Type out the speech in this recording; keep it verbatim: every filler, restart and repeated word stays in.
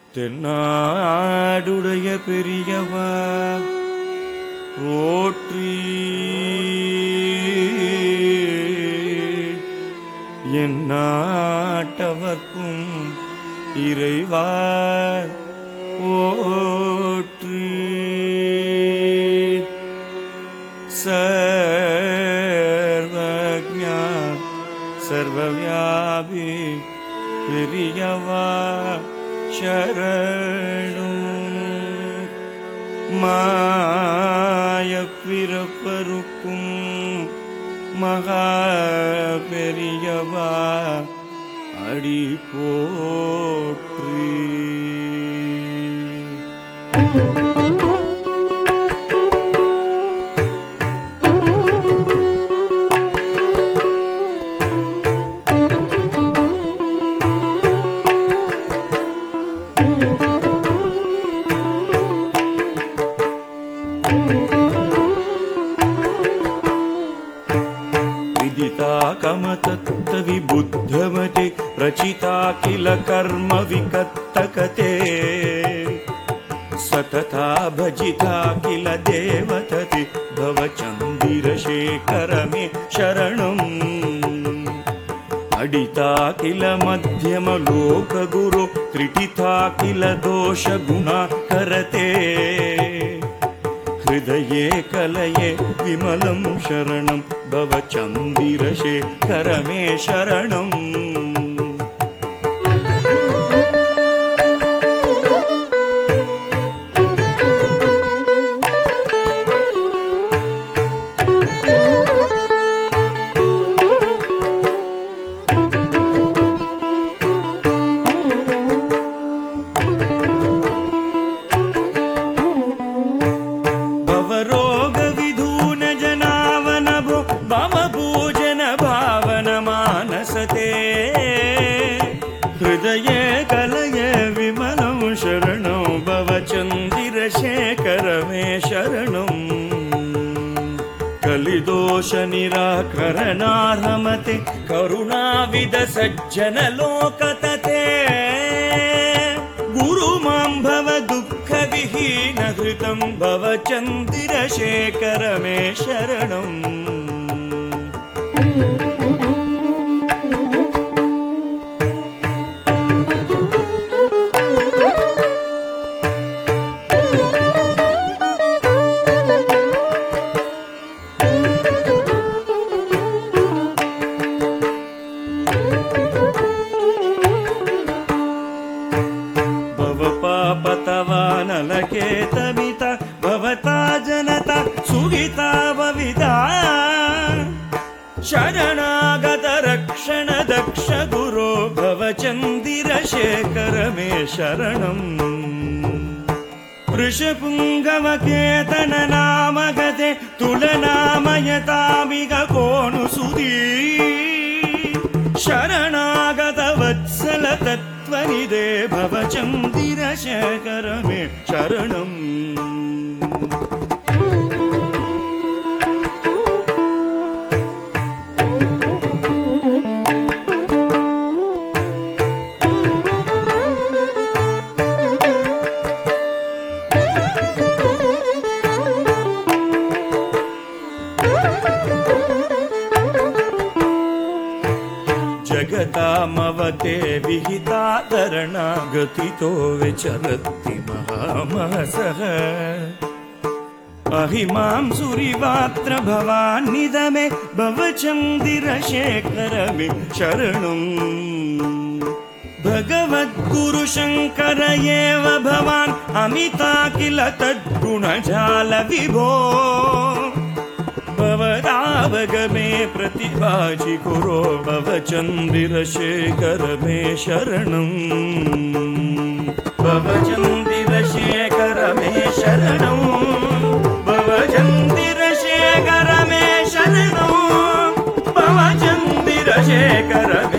தென்னாடுடைய பெரியவா போற்றி, எந்நாட்டவர்க்கும் இறைவா போற்றி. சர்வஜ்ஞா சர்வவ்யாபி பெரியவா சரணம். மாயப் பிறப்பருக்கும் மகா பெரியவா அடி போற்றி. कमतत्त विबुद्धमते रचिता किल कर्म विकत्तकते, सतता भजिता किल देवतते भवचन्दिरशेखर मे शरणम्. अडिता किल मध्यम लोक गुरो त्रिटिता किल दोष गुणा करते, हृदये कलये विमलं शरणं भवचन्दिरशेखर मे शरणम्. हृदये कलये विमलं शरणं भवचन्दिरशेखर मे शरणम्. कलिदोष निराकरणार्हमते करुणाविद सज्जन लोकतते, गुरुमां भव दुःख विहीन हृतं भवचन्दिरशेखर मे शरणम्. भवपापतवानलकेतमिता भवता जनता सुविता भविता, शरणागत रक्षण दक्ष गुरो भवचन्दिरशेखर मे शरणम्. वृषपुङ्गवकेतन नामगते तुलनामयतामिग कोणुसुदी, शरणागत वत्सल तत्त्वनिधे भवचन्दिरशेखर मे शरणम्. जगतामवते विहिता धरणा गतितो विचरति महामहसः, अहिमां सुरिवात्र भवान्निदमे भवचन्दिरशेखर मे शरणम्. भगवद्गुरुशङ्कर एव भवान् अमिता किल तद्गुणजाल विभो, भवदावगमे प्रतिभाजि गुरो भवचन्दिरशेखर मे शरणम्. भवचन्दिरशेखर मे शरणम्. भवचन्दिरशेखर मे शरणम्. भवचन्दिरशेखर